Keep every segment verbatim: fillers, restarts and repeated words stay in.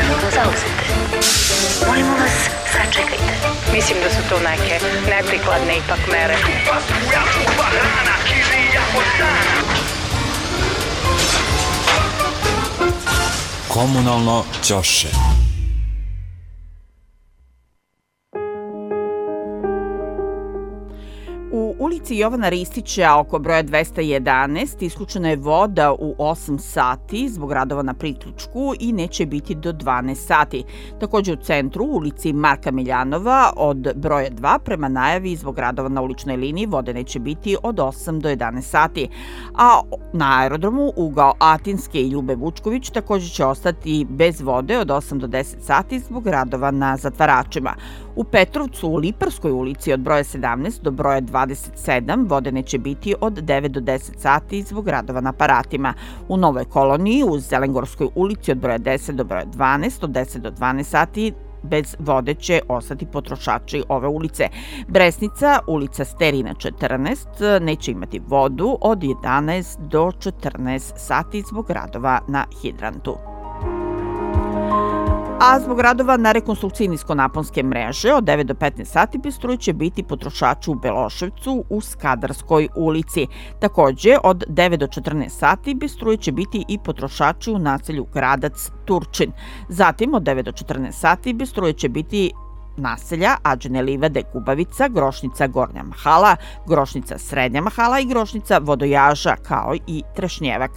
Minuta zauzete. Molimo vas, sačekajte. Mislim da su to neke neprikladne ipak mere. Komunalno ćoše. U ulici Jovana Ristića oko broja dvesta jedanaest isključena je voda u osam sati zbog radova na priključku i neće biti do dvanaest sati. Takođe u centru, u ulici Marka Miljanova od broja dva prema najavi zbog radova na uličnoj liniji vode neće biti od osam do jedanaest sati. A na aerodromu ugao Atinske i Ljube Vučković takođe će ostati bez vode od osam do deset sati zbog radova na zatvaračima. U Petrovcu u Liparskoj ulici od broja sedamnaest do broja dvadeset sedam vode neće biti od devet do deset sati zbog radova na aparatima. U Novoj koloniji u Zelengorskoj ulici od broja deset do broja dvanaest od deset do dvanaest sati bez vode će ostati potrošači ove ulice. Bresnica, ulica Sterina četrnaest, neće imati vodu od jedanaest do četrnaest sati zbog radova na hidrantu. A zbog radova na rekonstrukciji niskonaponske mreže od devet do petnaest sati bez struje će biti potrošači u Beloševcu u Skadarskoj ulici. Takođe, od devet do četrnaest sati bez struje će biti i potrošači u naselju Gradac Turčin. Zatim, od devet do četrnaest sati bez struje će biti naselja Ađene livade Kubavica, Grošnica Gornja Mahala, Grošnica Srednja Mahala i Grošnica Vodojaža, kao i Trešnjevak.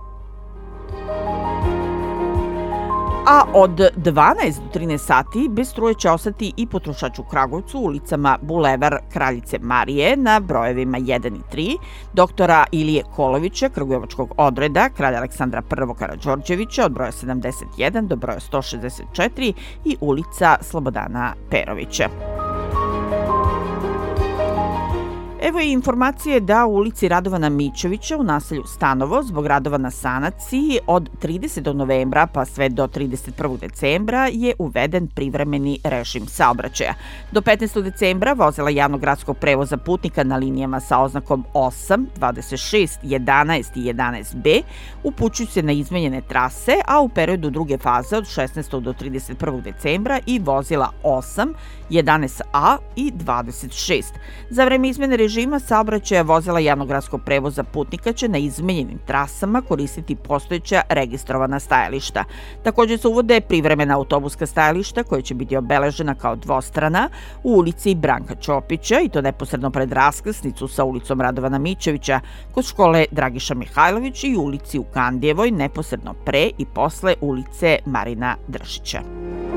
A od dvanaest do trinaest sati bez struje će ostati i potrošač u Kragujevcu u ulicama Bulevar Kraljice Marije na brojevima jedan i tri, doktora Ilije Kolovića, Kragujevačkog odreda, kralja Aleksandra I Karađorđevića od broja sedamdeset jedan do broja sto šezdeset četiri i ulica Slobodana Perovića. Evo i informacije da u ulici Radovana Mićovića u naselju Stanovo zbog radova na sanaciji od tridesetog novembra pa sve do trideset prvog decembra je uveden privremeni režim saobraćaja. Do petnaestog decembra vozila javnog gradskog prevoza putnika na linijama sa oznakom osam, dvadeset šest, jedanaest i jedanaest be upućuju se na izmenjene trase, a u periodu druge faze od šesnaestog do trideset prvog decembra i vozila osam, jedanaest a i dvadeset šest. Za vreme izmene režima saobraćaja vozila javnog gradskog prevoza putnika će na izmenjenim trasama koristiti postojeća registrovana stajališta. Takođe se uvode privremena autobuska stajališta koja će biti obeležena kao dvostrana u ulici Branka Ćopića i to neposredno pred raskrsnicu sa ulicom Radovana Mićovića, kod škole Dragiša Mihajlović i ulici u Kandijevoj neposredno pre i posle ulice Marina Držića.